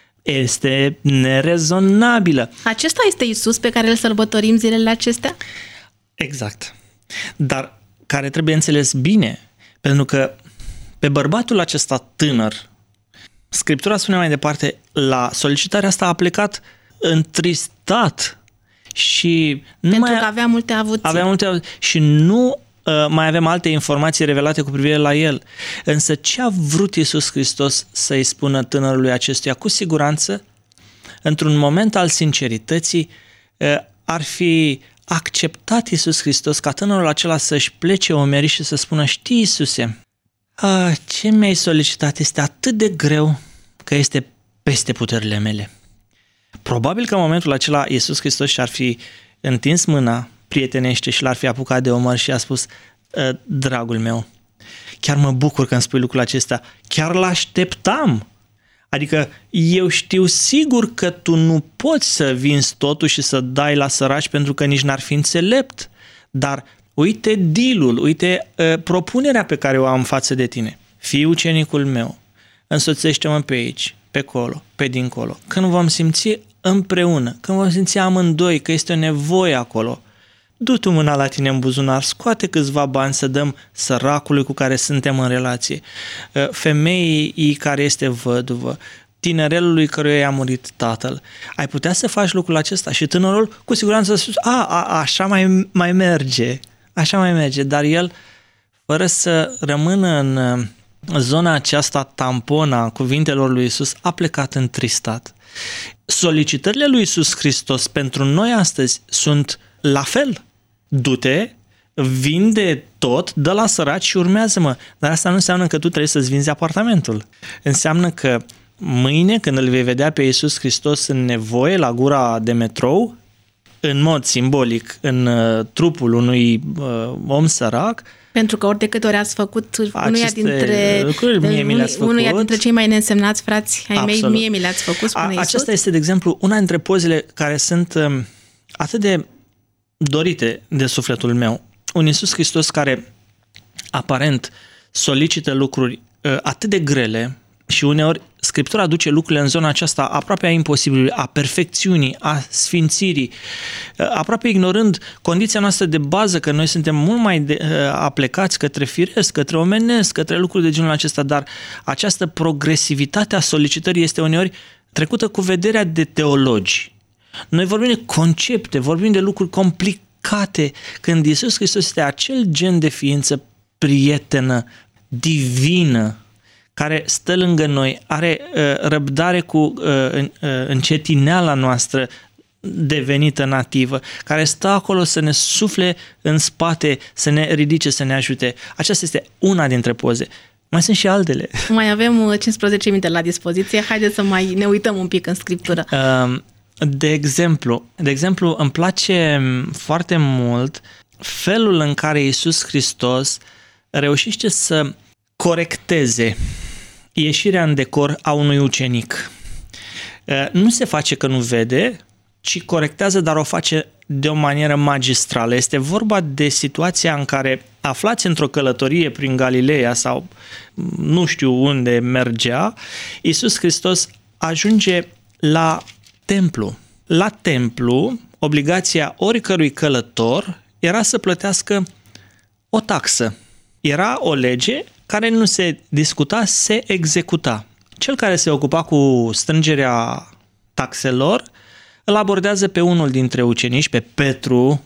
C: este nerezonabilă.
B: Acesta este Iisus pe care îl sărbătorim zilele acestea?
C: Exact. Dar care trebuie înțeles bine, pentru că pe bărbatul acesta tânăr, Scriptura spune mai departe, la solicitarea asta a plecat întristat și
B: pentru că avea multe avuții.
C: Și nu mai avem alte informații revelate cu privire la el. Însă ce a vrut Iisus Hristos să-i spună tânărului acestuia? Cu siguranță, într-un moment al sincerității, ar fi acceptat Iisus Hristos ca tânărul acela să-și plece omerii și să spună, știi, Iisuse, ce mi-ai solicitat este atât de greu că este peste puterile mele. Probabil că în momentul acela Iisus Hristos și-ar fi întins mâna prietenește și l-ar fi apucat de omăr și a spus, dragul meu, chiar mă bucur că îmi spui lucrul acesta, chiar l-așteptam. Adică eu știu sigur că tu nu poți să vinzi totul și să dai la săraci pentru că nici n-ar fi înțelept, dar uite deal-ul, uite propunerea pe care o am față de tine. Fii ucenicul meu, însoțește-mă pe aici, pe acolo, pe dincolo. Când vom simți împreună, când vom simți amândoi că este o nevoie acolo, du tu mâna la tine în buzunar, scoate câțiva bani să dăm săracului cu care suntem în relație, femeii care este văduvă, tinerelului căruia i-a murit tatăl. Ai putea să faci lucrul acesta și tânărul cu siguranță a spus, așa mai merge, așa mai merge, dar el, fără să rămână în zona aceasta tampona a cuvintelor lui Iisus, a plecat întristat. Solicitările lui Iisus Hristos pentru noi astăzi sunt la fel. Du-te, vinde tot, dă la săraci și urmează-mă. Dar asta nu înseamnă că tu trebuie să-ți vinzi apartamentul. Înseamnă că mâine, când îl vei vedea pe Iisus Hristos în nevoie la gura de metrou, în mod simbolic, în trupul unui om sărac,
B: pentru că ori de câte ori ați făcut unuia dintre cei mai neînsemnați frați ai mei, mie mi le-ați făcut, spune Iisus.
C: Aceasta este, de exemplu, una dintre pozele care sunt atât de dorite de sufletul meu. Un Iisus Hristos care aparent solicită lucruri atât de grele și uneori Scriptura aduce lucrurile în zona aceasta aproape a imposibilului, a perfecțiunii, a sfințirii, aproape ignorând condiția noastră de bază, că noi suntem mult mai aplecați către firesc, către omenesc, către lucruri de genul acesta, dar această progresivitate a solicitării este uneori trecută cu vederea de teologi. Noi vorbim de concepte, vorbim de lucruri complicate, când Iisus Hristos este acel gen de ființă prietenă, divină, care stă lângă noi, are răbdare cu încetineala noastră devenită nativă, care stă acolo să ne sufle în spate, să ne ridice, să ne ajute. Aceasta este una dintre poze. Mai sunt și altele.
B: Mai avem 15 minute la dispoziție. Haideți să mai ne uităm un pic în Scriptură.
C: De exemplu, îmi place foarte mult felul în care Iisus Hristos reușește să corecteze ieșirea în decor a unui ucenic. Nu se face că nu vede, ci corectează, dar o face de o manieră magistrală. Este vorba de situația în care, aflați într-o călătorie prin Galileea sau nu știu unde mergea, Iisus Hristos ajunge la templu. La templu, obligația oricărui călător era să plătească o taxă. Era o lege care nu se discuta, se executa. Cel care se ocupa cu strângerea taxelor îl abordează pe unul dintre ucenici, pe Petru,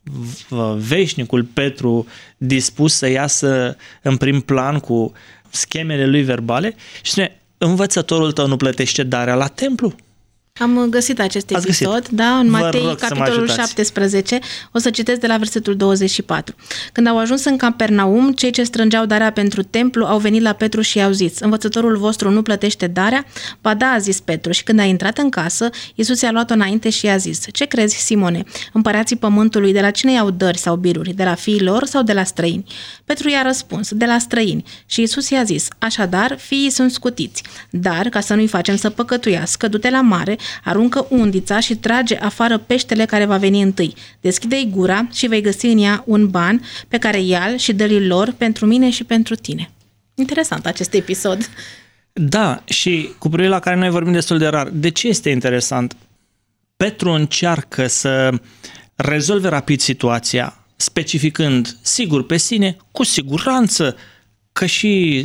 C: veșnicul Petru, dispus să iasă în prim plan cu schemele lui verbale și spune, învățătorul tău nu plătește darea la templu?
B: Am găsit acest episod, da, în Matei, capitolul 17, o să citesc de la versetul 24. Când au ajuns în Capernaum, cei ce strângeau darea pentru templu au venit la Petru și i-au zis, învățătorul vostru nu plătește darea? Ba da, a zis Petru, și când a intrat în casă, Iisus i-a luat-o înainte și i-a zis, ce crezi, Simone, împărații pământului de la cine iau dări sau biruri, de la fiii lor sau de la străini? Petru i-a răspuns, de la străini. Și Iisus i-a zis, așadar, fiii sunt scutiți, dar, ca să nu-i facem să păcătuiască, du-te la mare, aruncă undița și trage afară peștele care va veni întâi. Deschide-i gura și vei găsi în ea un ban pe care ia-l și dă-l lor pentru mine și pentru tine. Interesant acest episod.
C: Da, și cu privire la care noi vorbim destul de rar. De ce este interesant? Petru încearcă să rezolve rapid situația, specificând, sigur, pe sine, cu siguranță că și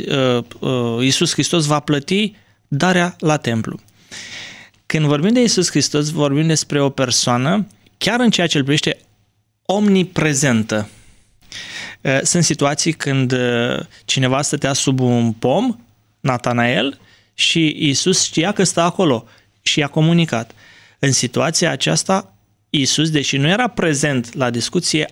C: Iisus Hristos va plăti darea la templu. Când vorbim de Iisus Hristos, vorbim despre o persoană, chiar în ceea ce îl privește, omniprezentă. Sunt situații când cineva stătea sub un pom, Natanael, și Iisus știa că stă acolo și i-a comunicat. În situația aceasta, Iisus, deși nu era prezent la discuție,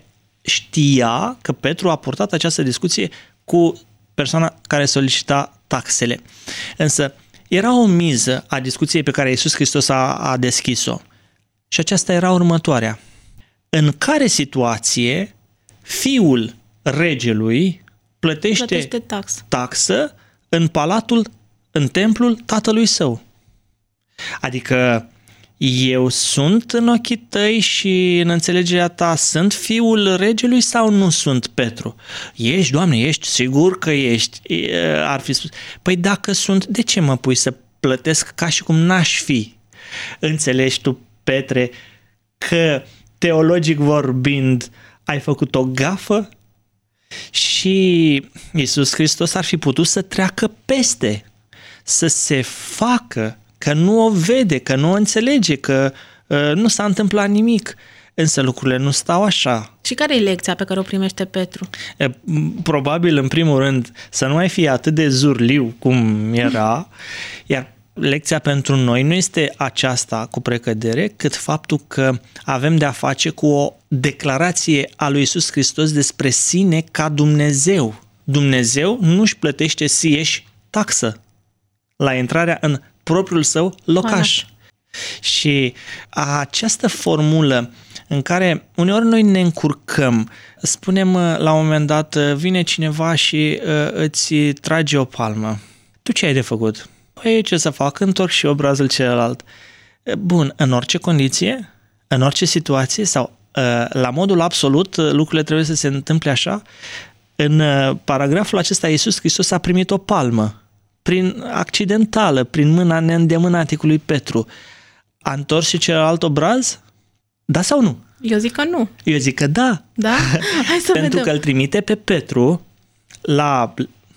C: știa că Petru a purtat această discuție cu persoana care solicita taxele. Însă, era o miză a discuției pe care Iisus Hristos a deschis-o. Și aceasta era următoarea. În care situație fiul regelui plătește taxă în palatul, în templul tatălui său? Adică eu sunt în ochii tăi și în înțelegerea ta sunt fiul regelui sau nu sunt, Petru? Ești, Doamne, ești? Sigur că ești. Ar fi spus. Păi dacă sunt, de ce mă pui să plătesc ca și cum n-aș fi? înțelegi tu, Petre, că teologic vorbind ai făcut o gafă? Și Iisus Hristos ar fi putut să treacă peste, să se facă, că nu o vede, că nu o înțelege, că nu s-a întâmplat nimic. Însă lucrurile nu stau așa.
B: Și care e lecția pe care o primește Petru?
C: Probabil, în primul rând, să nu mai fie atât de zurliu cum era, iar lecția pentru noi nu este aceasta cu precădere, cât faptul că avem de-a face cu o declarație a lui Iisus Hristos despre sine ca Dumnezeu. Dumnezeu nu își plătește sieși taxă la intrarea în propriul său locaș. Și această formulă în care uneori noi ne încurcăm, spunem la un moment dat, vine cineva și îți trage o palmă. Tu ce ai de făcut? Păi ce să fac? Întorc și obrazul celălalt. Bun, în orice condiție, în orice situație sau la modul absolut lucrurile trebuie să se întâmple așa. În paragraful acesta Iisus Hristos a primit o palmă prin accidentală, prin mâna neîndemânaticului Petru. A întors și celălalt obraz? Da sau nu?
B: Eu zic că nu.
C: Eu zic că da.
B: Da? Hai să
C: Pentru
B: vedem.
C: că îl trimite pe Petru la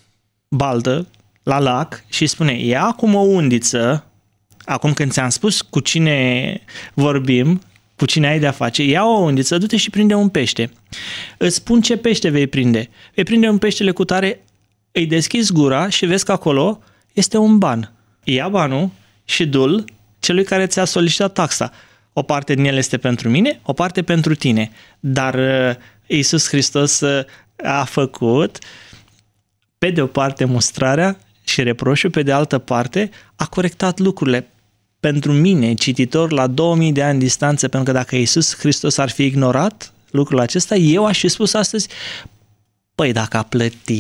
C: baldă, la lac și spune, ia acum o undiță, acum când ți-am spus cu cine vorbim, cu cine ai de-a face, ia o undiță, du-te și prinde un pește. Îți spun ce pește vei prinde. Vei prinde un peștele cu tare, îi deschizi gura și vezi că acolo este un ban. Ia banul și du-l celui care ți-a solicitat taxa. O parte din el este pentru mine, o parte pentru tine. Dar Iisus Hristos a făcut, pe de o parte, mustrarea și reproșul, pe de altă parte, a corectat lucrurile. Pentru mine, cititor la 2000 de ani distanță, pentru că dacă Iisus Hristos ar fi ignorat lucrul acesta, eu aș fi spus astăzi, păi dacă a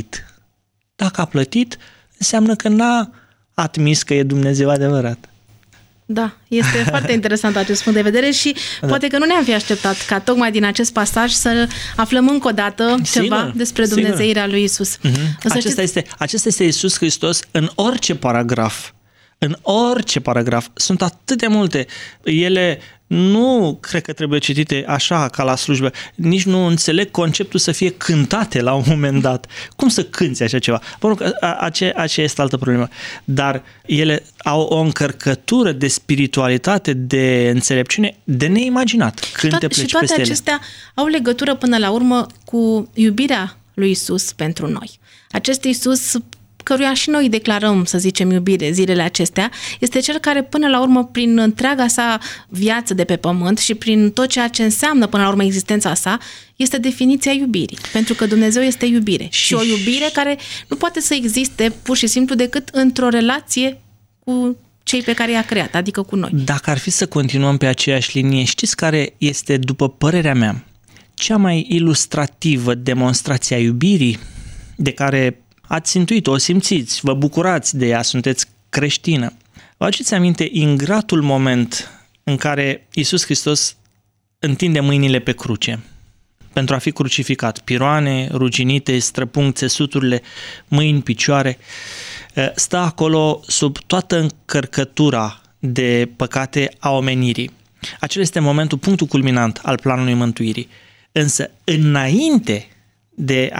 C: plătit, înseamnă că n-a admis că e Dumnezeu adevărat.
B: Da, este foarte interesant acest punct de vedere și poate că nu ne-am fi așteptat ca tocmai din acest pasaj să aflăm încă o dată ceva despre Dumnezeirea lui Iisus.
C: Acesta este Iisus Hristos în orice paragraf. În orice paragraf. Sunt atât de multe. Ele nu cred că trebuie citite așa ca la slujbă. Nici nu înțeleg conceptul să fie cântate la un moment dat. Cum să cânți așa ceva? Bun, aceea este altă problemă. Dar ele au o încărcătură de spiritualitate, de înțelepciune, de neimaginat când te pleci peste ele.
B: Și toate acestea au legătură până la urmă cu iubirea lui Iisus pentru noi. Acest Iisus căruia și noi declarăm, să zicem, iubire zilele acestea, este cel care până la urmă, prin întreaga sa viață de pe pământ și prin tot ceea ce înseamnă până la urmă existența sa, este definiția iubirii. Pentru că Dumnezeu este iubire. Și o iubire care nu poate să existe pur și simplu decât într-o relație cu cei pe care i-a creat, adică cu noi.
C: Dacă ar fi să continuăm pe aceeași linie, știți care este, după părerea mea, cea mai ilustrativă demonstrație a iubirii de care ați intuit-o, o simțiți, vă bucurați de ea, sunteți creștină. Vă aduceți aminte ingratul moment în care Iisus Hristos întinde mâinile pe cruce pentru a fi crucificat. Piroane, ruginite, străpunct, țesuturile, mâini, picioare. Stă acolo sub toată încărcătura de păcate a omenirii. Acela este momentul, punctul culminant al planului mântuirii. Însă, înainte de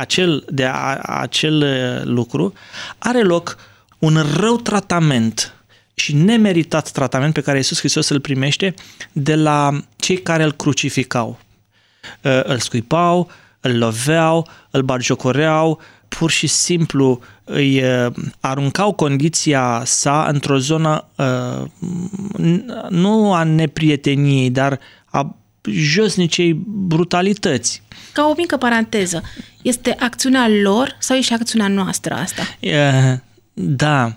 C: acel lucru, are loc un rău tratament și nemeritat tratament pe care Iisus Hristos îl primește de la cei care îl crucificau. Îl scuipau, îl loveau, îl batjocoreau, pur și simplu îi aruncau condiția sa într-o zonă nu a neprieteniei, dar a josnicei brutalități.
B: Ca o mică paranteză, este acțiunea lor sau e și acțiunea noastră asta?
C: Da,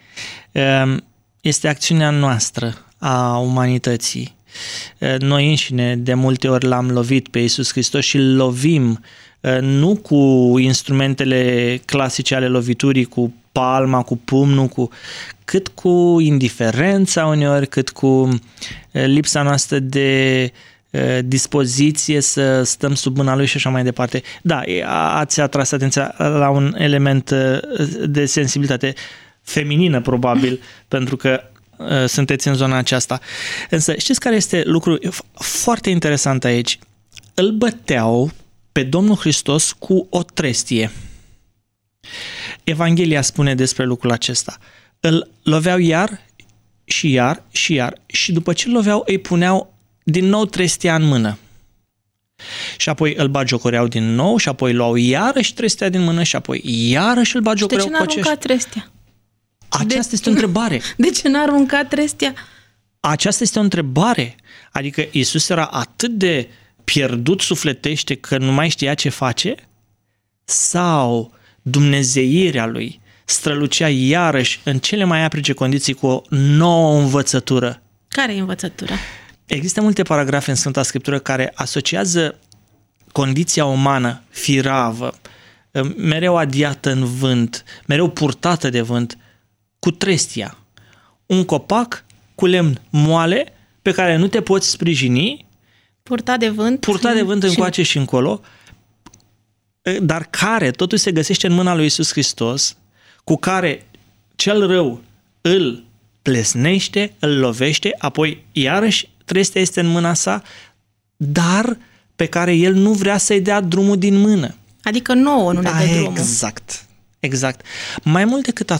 C: este acțiunea noastră a umanității. Noi înșine de multe ori l-am lovit pe Iisus Hristos și îl lovim nu cu instrumentele clasice ale loviturii, cu palma, cu pumnul, cât cu indiferența uneori, cât cu lipsa noastră de dispoziție să stăm sub mâna lui și așa mai departe. Da, ați atras atenția la un element de sensibilitate feminină, probabil, pentru că sunteți în zona aceasta. Însă știți care este lucru foarte interesant aici? Îl băteau pe Domnul Hristos cu o trestie. Evanghelia spune despre lucrul acesta. Îl loveau iar și iar și iar și după ce îl loveau îi puneau din nou trestia în mână. Și apoi îl bagiocoreau din nou și apoi luau iarăși trestia din mână și apoi iarăși îl bagiocoreau cu aceeași.
B: De ce n-a aruncat trestia?
C: Aceasta este o întrebare.
B: De ce n-a aruncat trestia?
C: Aceasta este o întrebare. Adică Iisus era atât de pierdut sufletește că nu mai știa ce face? Sau dumnezeirea lui strălucea iarăși în cele mai aprige condiții cu o nouă învățătură?
B: Care e învățătura?
C: Există multe paragrafe în Sfânta Scriptură care asociază condiția umană, firavă, mereu adiată în vânt, mereu purtată de vânt, cu trestia. Un copac cu lemn moale pe care nu te poți sprijini,
B: purtat de vânt
C: încoace și încolo, dar care totuși se găsește în mâna lui Iisus Hristos, cu care cel rău îl plesnește, îl lovește, apoi iarăși trestia este în mâna sa, dar pe care el nu vrea să-i dea drumul din mână.
B: Adică nouă nu ne dă drumul.
C: Exact. Mai mult decât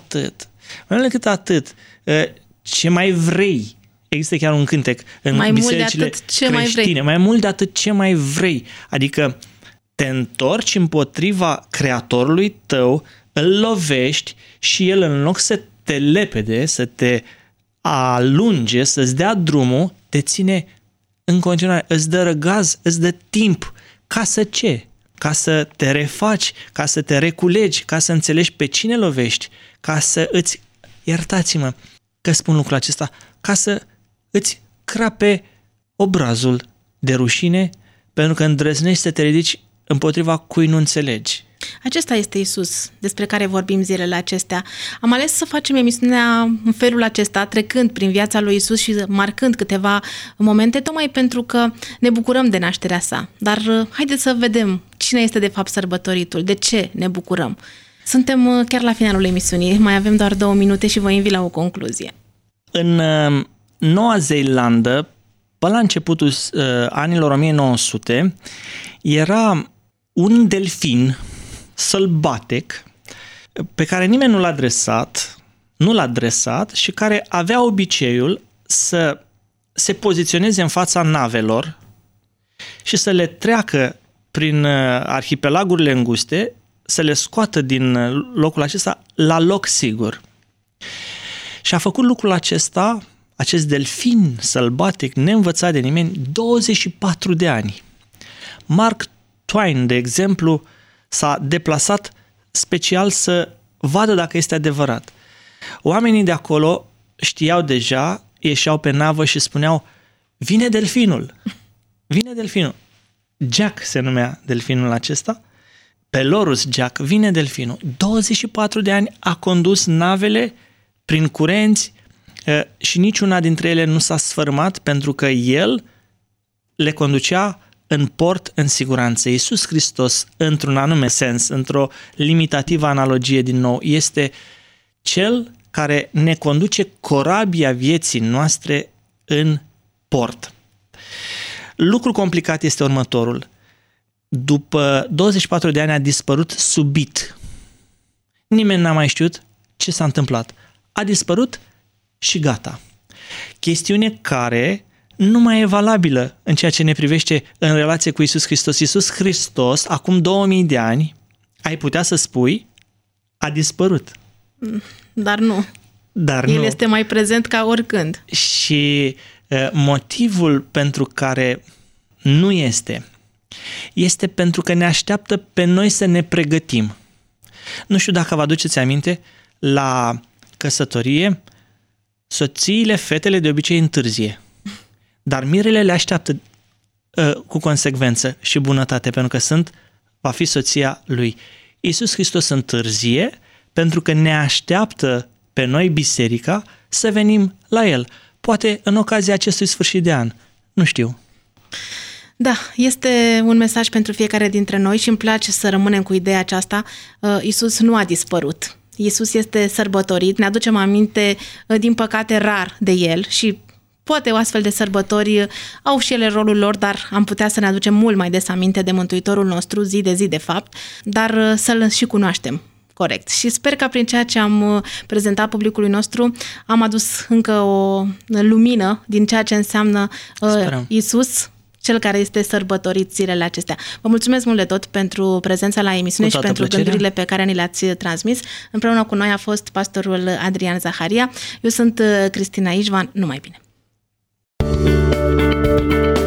C: atât, ce mai vrei? Există chiar un cântec în bisericile creștine. Mai mult de atât, ce mai vrei? Adică te întorci împotriva Creatorului tău, îl lovești și el în loc să te lepede, să te alunge, să-ți dea drumul, te ține în continuare, îți dă răgaz, îți dă timp. Ca să ce? Ca să te refaci, ca să te reculegi, ca să înțelegi pe cine lovești, ca să îți, iertați-mă că spun lucrul acesta, ca să îți crape obrazul de rușine, pentru că îndrăznești să te ridici împotriva cui nu înțelegi.
B: Acesta este Iisus, despre care vorbim zilele acestea. Am ales să facem emisiunea în felul acesta, trecând prin viața lui Iisus și marcând câteva momente, tocmai pentru că ne bucurăm de nașterea sa. Dar haideți să vedem cine este de fapt sărbătoritul, de ce ne bucurăm. Suntem chiar la finalul emisiunii, mai avem doar 2 minute și vă invit la o concluzie.
C: În Noua Zeelandă, până la începutul anilor 1900, era un delfin sălbatic pe care nimeni nu l-a dresat și care avea obiceiul să se poziționeze în fața navelor și să le treacă prin arhipelagurile înguste, să le scoată din locul acesta la loc sigur. Și a făcut lucrul acesta, acest delfin sălbatic, neînvățat de nimeni, 24 de ani. Mark Twain, de exemplu, s-a deplasat special să vadă dacă este adevărat. Oamenii de acolo știau deja, ieșeau pe navă și spuneau: vine delfinul! Jack se numea delfinul acesta, Pelorus Jack, vine delfinul. 24 de ani a condus navele prin curenți și niciuna dintre ele nu s-a sfărâmat pentru că el le conducea în port în siguranță. Iisus Hristos, într-un anume sens, într-o limitativă analogie din nou, este cel care ne conduce corabia vieții noastre în port. Lucru complicat este următorul. După 24 de ani a dispărut subit. Nimeni n-a mai știut ce s-a întâmplat. A dispărut și gata. Chestiune care nu mai e valabilă în ceea ce ne privește în relație cu Iisus Hristos. Iisus Hristos, acum 2000 de ani, ai putea să spui, a dispărut.
B: Dar nu. El este mai prezent ca oricând.
C: Și motivul pentru care nu este pentru că ne așteaptă pe noi să ne pregătim. Nu știu dacă vă aduceți aminte, la căsătorie, soțiile, fetele de obicei întârzie. Dar mirele le așteaptă cu consecvență și bunătate, pentru că va fi soția lui. Iisus Hristos întârzie pentru că ne așteaptă pe noi, biserica, să venim la El. Poate în ocazia acestui sfârșit de an. Nu știu.
B: Da, este un mesaj pentru fiecare dintre noi și îmi place să rămânem cu ideea aceasta. Iisus nu a dispărut. Iisus este sărbătorit, ne aducem aminte, din păcate, rar de El și poate o astfel de sărbători au și ele rolul lor, dar am putea să ne aducem mult mai des aminte de Mântuitorul nostru, zi de zi, de fapt, dar să-L și cunoaștem corect. Și sper că prin ceea ce am prezentat publicului nostru am adus încă o lumină din ceea ce înseamnă Iisus, cel care este sărbătorit zilele acestea. Vă mulțumesc mult de tot pentru prezența la emisiune și pentru gândurile pe care ni le-ați transmis. Împreună cu noi a fost pastorul Adrian Zaharia. Eu sunt Cristina Ișvan. Numai bine!